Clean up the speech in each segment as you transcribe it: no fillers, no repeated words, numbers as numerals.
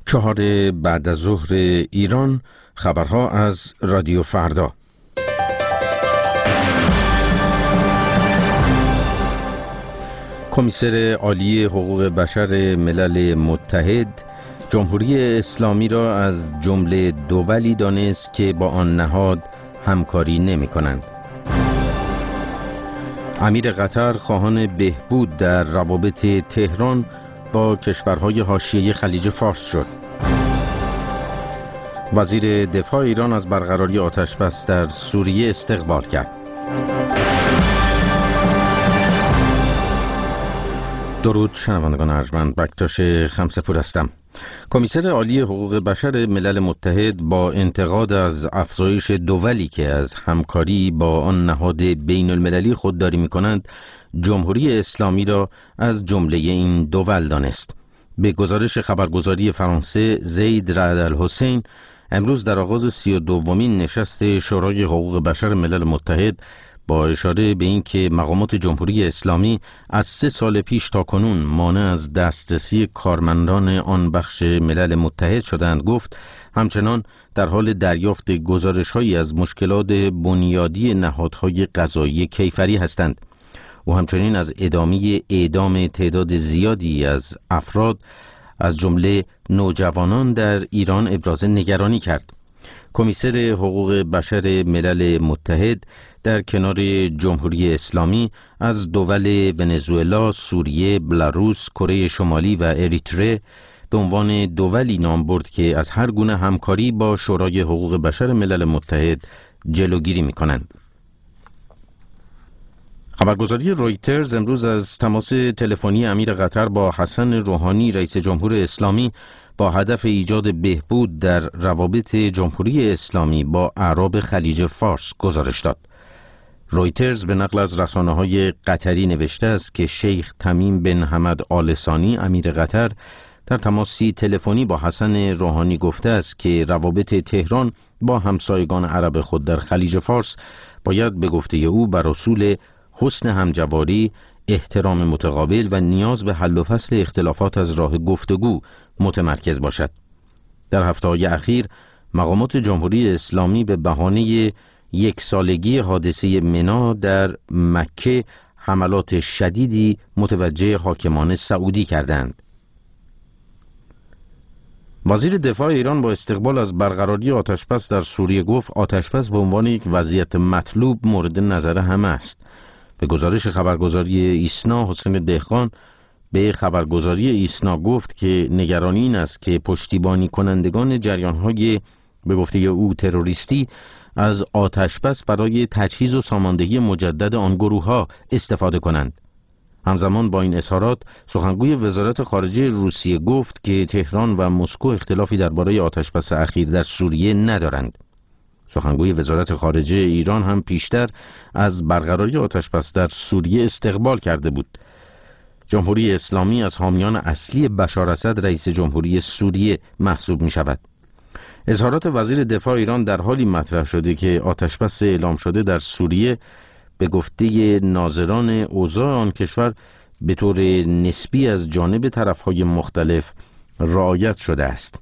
4 بعد از ظهر ایران. خبرها از رادیو فردا. کمیسر عالی حقوق بشر ملل متحد جمهوری اسلامی را از جمله دولی دانست که با آن نهاد همکاری نمی کنند. امیر قطر خواهان بهبود در روابط تهران با کشورهای حاشیه خلیج فارس شد. وزیر دفاع ایران از برقراری آتش‌بس در سوریه استقبال کرد. درود شنوندگان ارجمند، بکتاش خمسه‌پور هستم. کمیسر عالی حقوق بشر ملل متحد با انتقاد از افزایش دولی که از همکاری با آن نهاد بین المللی خودداری می کنند، جمهوری اسلامی را از جمله این دول دانست. به گزارش خبرگزاری فرانسه، زید رعد الحسین امروز در آغاز 32مین نشست شورای حقوق بشر ملل متحد با اشاره به اینکه مقامات جمهوری اسلامی از 3 سال پیش تا کنون مانع از دسترسی کارمندان آن بخش ملل متحد شدند گفت همچنان در حال دریافت گزارش‌هایی از مشکلات بنیادی نهادهای قضایی کیفری هستند. او همچنین از ادامه اعدام تعداد زیادی از افراد از جمله نوجوانان در ایران ابراز نگرانی کرد. کمیسر حقوق بشر ملل متحد در کنار جمهوری اسلامی از دول ونزوئلا، سوریه، بلاروس، کره شمالی و اریتره به عنوان دولی نام برد که از هر گونه همکاری با شورای حقوق بشر ملل متحد جلوگیری می‌کنند. خبرگزاری رویترز امروز از تماس تلفنی امیر قطر با حسن روحانی رئیس جمهور اسلامی با هدف ایجاد بهبود در روابط جمهوری اسلامی با اعراب خلیج فارس گزارش داد. رویترز به نقل از رسانه‌های قطری نوشته است که شیخ تمیم بن حمد آل ثانی امیر قطر در تماسی تلفنی با حسن روحانی گفته است که روابط تهران با همسایگان عرب خود در خلیج فارس باید به گفته او بر اصول حسن همجواری، احترام متقابل و نیاز به حل و فصل اختلافات از راه گفتگو متمرکز باشد. در هفته‌های اخیر مقامات جمهوری اسلامی به بهانه 1 سالگی حادثه منا در مکه حملات شدیدی متوجه حاکمان سعودی کردند. وزیر دفاع ایران با استقبال از برقراری آتش‌بس در سوریه گفت آتش‌بس به عنوان یک وضعیت مطلوب مورد نظر همه است. به گزارش خبرگزاری ایسنا، حسین دهقان به خبرگزاری ایسنا گفت که نگرانی این است که پشتیبانی کنندگان جریان‌های به گفته او تروریستی از آتش‌بس برای تجهیز و ساماندهی مجدد آن گروه‌ها استفاده کنند. همزمان با این اظهارات سخنگوی وزارت خارجه روسیه گفت که تهران و مسکو اختلافی درباره آتش‌بس اخیر در سوریه ندارند. سخنگوی وزارت خارجه ایران هم پیشتر از برقراری آتش‌بس در سوریه استقبال کرده بود. جمهوری اسلامی از حامیان اصلی بشار اسد رئیس جمهوری سوریه محسوب می شود. اظهارات وزیر دفاع ایران در حالی مطرح شده که آتش‌بس اعلام شده در سوریه به گفته ناظران اوضاع آن کشور به طور نسبی از جانب طرف‌های مختلف رعایت شده است.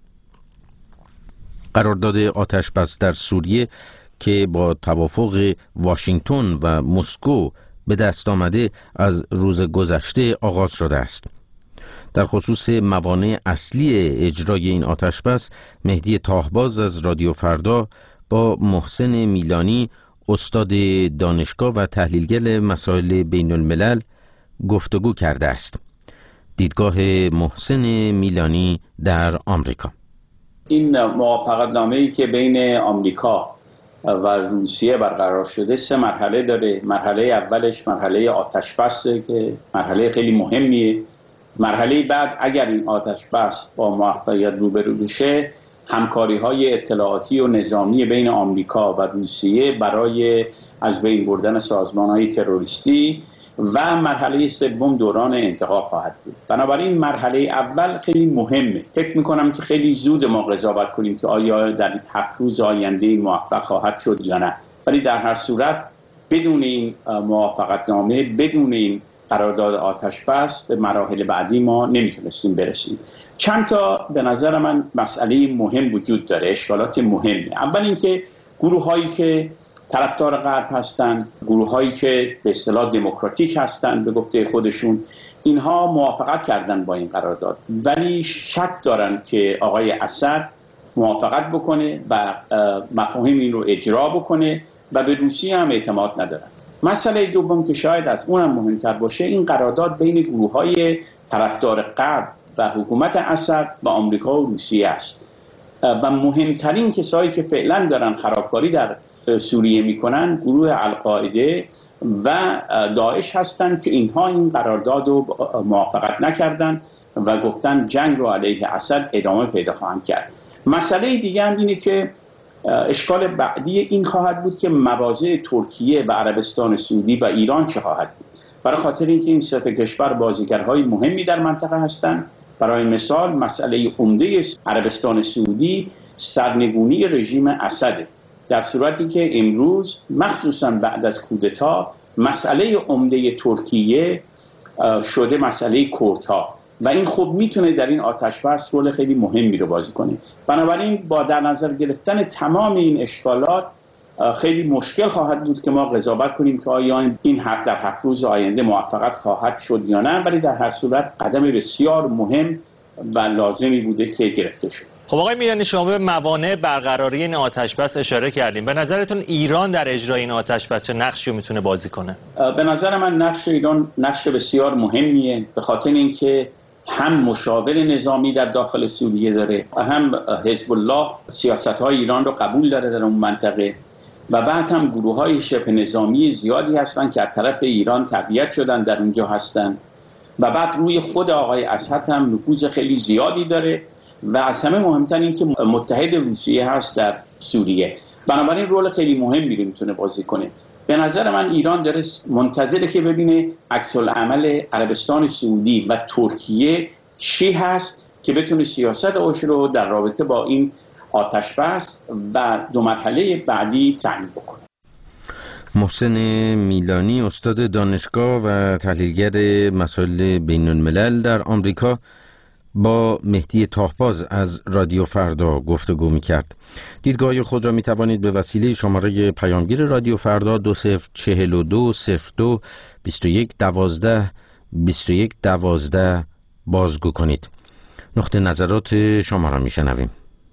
قرارداد آتش‌بس در سوریه که با توافق واشنگتن و مسکو به دست آمده از روز گذشته آغاز شده است. در خصوص موانع اصلی اجرای این آتش‌بس، مهدی تاهباز از رادیو فردا با محسن میلانی استاد دانشگاه و تحلیلگر مسائل بین الملل گفتگو کرده است. دیدگاه محسن میلانی در آمریکا: این موافقتنامه‌ای که بین آمریکا و روسیه برقرار شده 3 مرحله داره. مرحله اولش مرحله آتش‌بسه که مرحله خیلی مهمیه. مرحله بعد اگر این آتش‌بس با موفقیت روبرو بشه، همکاری‌های اطلاعاتی و نظامی بین آمریکا و روسیه برای از بین بردن سازمان‌های تروریستی و مرحله سوم دوران انتقال خواهد بود. بنابراین مرحله اول خیلی مهمه. فکر می‌کنم که خیلی زود ما قضاوت کنیم که آیا در 7 روز آینده این موفق خواهد شد یا نه. ولی در هر صورت بدون این موافقتنامه، بدون این قرارداد آتش‌بس به مراحل بعدی ما نمیتونستیم برسیم. چند تا به نظر من مسئله مهم وجود داره، اشکالات مهمی. اول اینکه گروه‌هایی که طرفدار غرب هستند، گروه‌هایی که به اصطلاح دموکراتیک هستند به گفته خودشون، اینها موافقت کردن با این قرارداد، ولی شک دارن که آقای اسد موافقت بکنه و مفاهیم این رو اجرا بکنه و به روسیه هم اعتماد ندارن. مسئله دوم که شاید از اونم مهمتر باشه، این قرارداد بین گروه‌های طرفدار غرب و حکومت اسد و آمریکا و روسیه است و مهمترین کسایی که فعلا دارن خرابکاری در سوریه میکنن گروه القاعده و داعش هستند که اینها این قرارداد رو موافقت نکردن و گفتن جنگ رو علیه اسد ادامه پیدا خواهند کرد. مسئله دیگه هم اینه که اشکال بعدی این خواهد بود که مواضع ترکیه و عربستان سعودی و ایران چه خواهد بود، برای خاطر اینکه این سه کشور بازیگرهای مهمی در منطقه هستند. برای مثال مسئله عمده عربستان سعودی سرنگونی رژیم اسد، در صورتی که امروز مخصوصا بعد از کودتا مسئله عمده ترکیه شده مسئله کردها و این خب میتونه در این آتش‌بس رول خیلی مهمی رو بازی کنه. بنابراین با در نظر گرفتن تمام این اشکالات خیلی مشکل خواهد بود که ما قضاوت کنیم که آیا این حق در 7 روز آینده موفقیت خواهد شد یا نه، ولی در هر صورت قدم بسیار مهم و لازمی بوده که گرفته شد. خب آقای میرانی، شما به موانع برقراری این آتش‌بس اشاره کردیم. به نظرتون ایران در اجرای این آتش‌بس چه نقشی میتونه بازی کنه؟ به نظر من نقش ایران نقش بسیار مهمیه، به خاطر اینکه هم مشاور نظامی در داخل سوریه داره و هم حزب الله سیاست‌های ایران رو قبول داره در اون منطقه و بعد هم گروه‌های شبه نظامی زیادی هستن که از طرف ایران تربیت شدن در اونجا هستن و بعد روی خود آقای اسد هم نفوذ خیلی زیادی داره و از همه مهمتر این که متحد روسیه هست در سوریه. بنابراین رول خیلی مهمی رو میتونه بازی کنه. به نظر من ایران داره منتظره که ببینه عکس العمل عربستان سعودی و ترکیه چی هست که بتونه سیاست اوش رو در رابطه با این آتش‌بس و 2 مرحله بعدی تعیین بکنه. محسن میلانی، استاد دانشگاه و تحلیلگر مسائل بین الملل در آمریکا، با مهدی تاهباز از رادیو فردا گفتگو می‌کرد. دیدگاه خود را می‌توانید به وسیله شماره پیامگیر رادیو فردا 2042 02 21 12 21 12 بازگو کنید. نقطه نظرات شما را می‌شنویم.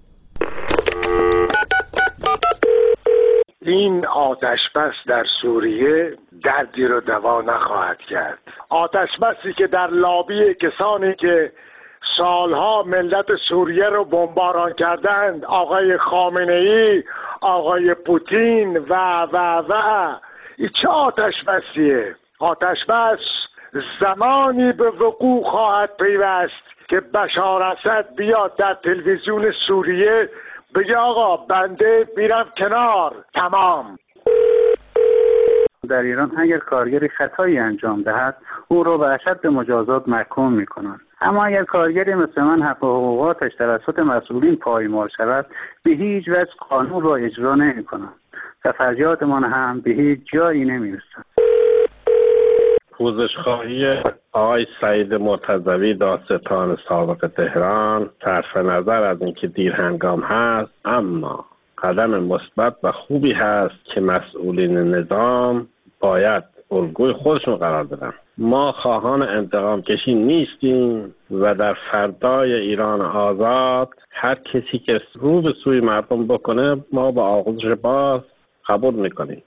این آتش‌بس در سوریه دردی رو دوا نخواهد کرد. آتش‌بسی که در لابی کسانی که سالها ملت سوریه رو بمباران کردند، آقای خامنه‌ای، آقای پوتین و این چه آتش‌بسیه؟ آتش‌بس زمانی به وقوع خواهد پیوست که بشار اسد بیاد در تلویزیون سوریه بگه آقا بنده میرم کنار، تمام. در ایران اگر کارگری خطایی انجام دهد او رو به اشد مجازات محکوم میکنند، اما اگر کارگری مثل من حق و حقوقاتش توسط مسئولین پایمال شود به هیچ وجه قانون را اجرا نمیکنند و فریادمان هم به هیچ جایی نمیرسد. پوزشخواهی آقای سعید مرتضوی دادستان سابق تهران صرف نظر از اینکه دیر هنگام هست، اما قدم مثبت و خوبی هست که مسئولین نظام باید الگوی خودشون قرار بدن. ما خواهان انتقام کشی نیستیم و در فردای ایران آزاد هر کسی که رو به سوی مردم بکنه ما با آغوش باز قبول میکنیم.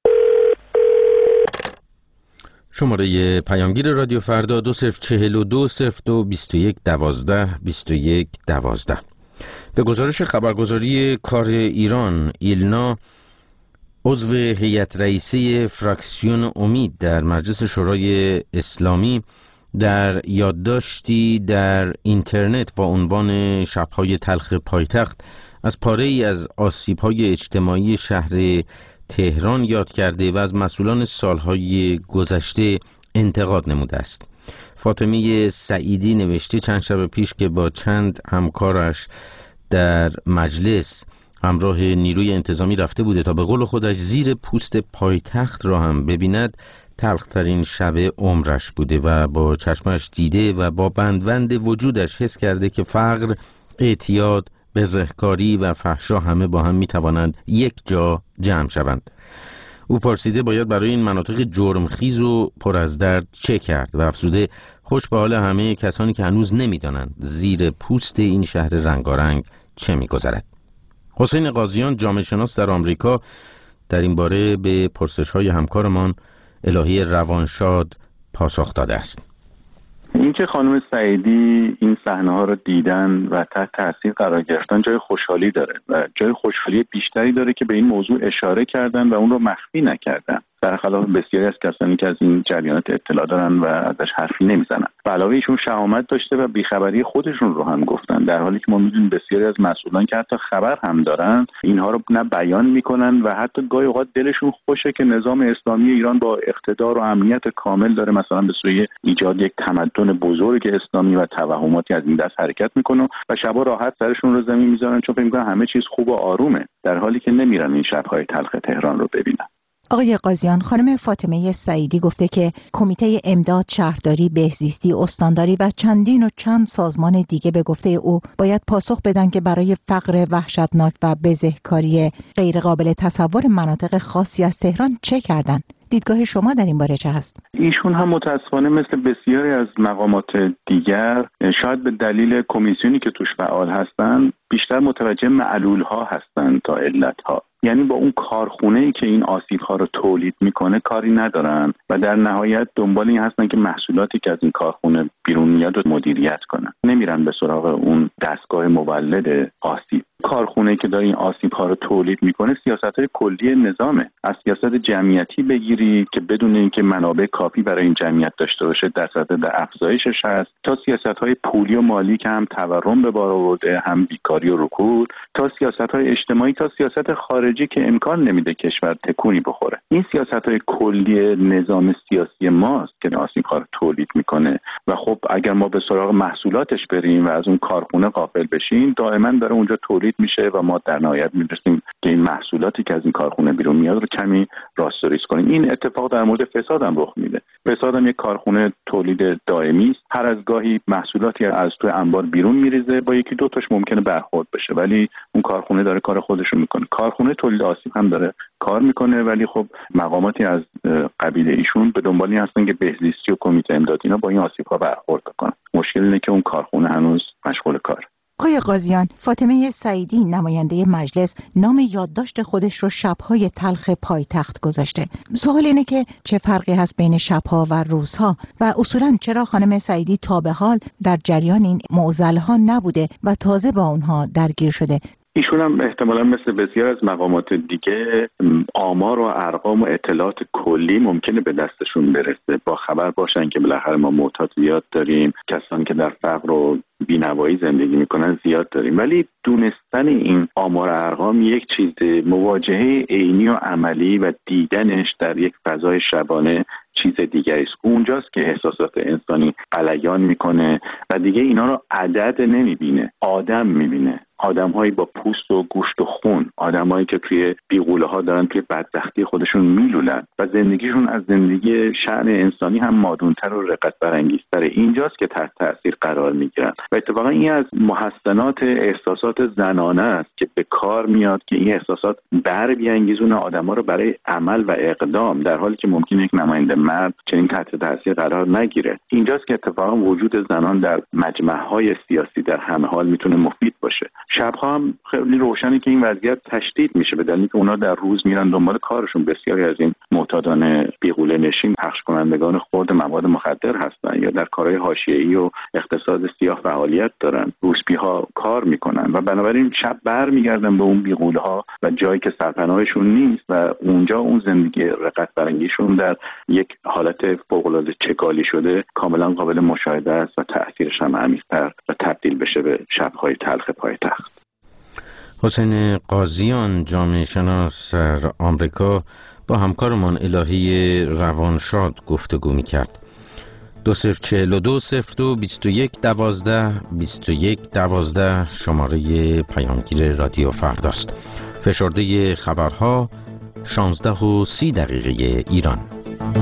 شماره پیامگیر رادیو فردا 2042 02 21 12 21 12. به گزارش خبرگزاری کار ایران، ایلنا عضو هیئت رئیسه فراکسیون امید در مجلس شورای اسلامی در یادداشتی در اینترنت با عنوان شب‌های تلخ پایتخت از پاره‌ای از آسیب‌های اجتماعی شهر تهران یاد کرده و از مسئولان سالهای گذشته انتقاد نموده است. فاطمه سعیدی نوشته چند شب پیش که با چند همکارش در مجلس همراه نیروی انتظامی رفته بوده تا به قول خودش زیر پوست پایتخت را هم ببیند، تلخترین شب عمرش بوده و با چشمش دیده و با بندوند وجودش حس کرده که فقر، اعتیاد، بزهکاری و فحشا همه با هم میتوانند یک جا جمع شوند. او پرسیده باید برای این مناطق جرمخیز و پر از درد چه کرد و افزوده خوش به حال همه کسانی که هنوز نمیدانند زیر پوست این شهر رنگارنگ چه میگذرد. حسین قاضیان، جامعه شناس در آمریکا، در این باره به پرسش‌های همکارمان الهی روانشاد پاسخ داده است. اینکه خانم سعیدی این صحنه‌ها رو دیدن و تحت تاثیر قرار گرفتن جای خوشحالی داره و جای خوشحالی بیشتری داره که به این موضوع اشاره کردن و اون رو مخفی نکردن، برخلاف بسیاری از کسانی که از این جریانات اطلاع دارن و ازش حرفی نمیزنن. به علاوه ایشون شهامت داشته و بیخبری خودشون رو هم گفتن، در حالی که ما میدونیم بسیاری از مسئولان که حتی خبر هم دارن اینها رو نه بیان میکنن و حتی گاهی اوقات دلشون خوشه که نظام اسلامی ایران با اقتدار و امنیت کامل داره مثلا به سوی ایجاد یک تمدن بزرگ اسلامی و توهماتی از این دست حرکت میکنه و شبا راحت سرشون رو زمین میذارن چون فکر میکنن همه چیز خوب و آرومه، در حالی که نمیرن این شب‌های تلخ تهران رو ببینن. آقای قاضیان، خانم فاطمه سعیدی گفته که کمیته امداد شهرداری، بهزیستی، استانداری و چند سازمان دیگه به گفته او باید پاسخ بدن که برای فقر وحشتناک و بزهکاری غیرقابل تصور مناطق خاصی از تهران چه کردن؟ دیدگاه شما در این باره چه هست؟ ایشون هم متاسفانه مثل بسیاری از مقامات دیگر شاید به دلیل کمیسیونی که توش فعال هستن بیشتر متوجه معلول‌ها هستن تا علت‌ها. یعنی با اون کارخونه‌ای که این آسیب‌ها رو تولید میکنه کاری ندارن و در نهایت دنبال این هستن که محصولاتی که از این کارخونه بیرون میاد رو مدیریت کنن، نمیرن به سراغ اون دستگاه مولد آسیب. کارخونه‌ای که داره این آسیب‌ها رو تولید میکنه سیاست‌های کلی نظامه، از سیاست جمعیتی بگیری که بدون اینکه منابع کافی برای این جمعیت داشته باشه در صدد افزایشش هست، تا سیاست‌های پولی و مالی که هم تورم به بار آورده، هم بیکاری و رکود، تا سیاست‌های اجتماعی، تا سیاست خارجی که امکان نمیده کشور تکونی بخوره. این سیاست‌های کلی نظام سیاسی ماست که آسیب‌ها رو تولید میکنه و خب اگر ما به سراغ محصولاتش بریم و از اون کارخونه غافل بشیم دائما داره اونجا تولید میشه و ما در نهایت میرسیم که این محصولاتی که از این کارخونه بیرون میاد رو کمی راستوریس کنیم. این اتفاق در مورد فساد هم رخ میده. فساد هم یک کارخونه تولید دائمی است، هر از گاهی محصولاتی از توی انبار بیرون میریزه، با یکی دو تاش ممکنه برخورد بشه ولی اون کارخونه داره کار خودش رو میکنه. کارخونه تولید آسیب هم داره کار میکنه ولی خب مقاماتی از قبیل ایشون به دنبال این هستن که بهزیستی و کمیته امداد اینا با این آسیب‌ها برخورد کنن. مشکل اینه که اون کارخونه هنوز مشغول کار. آقای قاضیان، فاطمه سعیدی نماینده مجلس نام یادداشت خودش رو شب‌های تلخ پایتخت گذاشته. سوال اینه که چه فرقی هست بین شب‌ها و روزها و اصولاً چرا خانم سعیدی تا به حال در جریان این معضل‌ها نبوده و تازه با اونها درگیر شده؟ ایشون هم احتمالاً مثل بسیار از مقامات دیگه آمار و ارقام و اطلاعات کلی ممکنه به دستشون برسه، با خبر باشن که بالاخره ما معتاد زیاد داریم، کسانی که در فقر و بی‌نوایی زندگی میکنن زیاد داریم، ولی دونستن این آمار و ارقام یک چیز، مواجهه عینی و عملی و دیدنش در یک فضای شبانه چیز دیگری است. اونجاست که احساسات انسانی غلیان میکنه و دیگه اینا رو عدد نمیبینه، آدم میبینه. آدم‌هایی با پوست و گوشت و خون، آدم‌هایی که توی بیغوله‌ها دارن توی بدبختی خودشون میلولن و زندگیشون از زندگی شأن انسانی هم مادون‌تر و رقت برانگیزتر. اینجاست که تحت تاثیر قرار میگیرن و اتفاقا این از محسنات احساسات زنانه است که به کار میاد که این احساسات بر بیانگیزونه آدم‌ها رو برای عمل و اقدام، در حالی که ممکنه یک نماینده مرد چنین تحت تاثیر قرار نگیره. اینجاست که اتفاقا وجود زنان در مجمع‌های سیاسی در همه حال میتونه مفید باشه. شب‌ها هم خیلی روشنه که این وضعیت تشدید میشه به دلیلی که اونا در روز میرن دنبال کارشون. بسیاری از این معتادان بیغوله نشین پخش کنندگان خرد مواد مخدر هستن یا در کارهای حاشیه‌ای و اقتصاد سیاه فعالیت دارن، روسپی‌ها کار میکنن و بنابراین شب برمیگردن به اون بیغوله‌ها و جایی که سرپناهشون نیست و اونجا اون زندگی رقت برانگیزشون در یک حالت فوق‌العاده چگالی شده کاملا قابل مشاهده است و تأثیرش هم عمیق‌تر و تبدیل بشه به شب‌های تلخ پایتخت. حسین قاضیان، جامعه شناس در آمریکا، با همکارمان الهی روانشاد گفتگو می‌کرد. 2042-02-21-12 شماره پیامگیر رادیو فرداست. فشرده خبرها 16:30 ایران.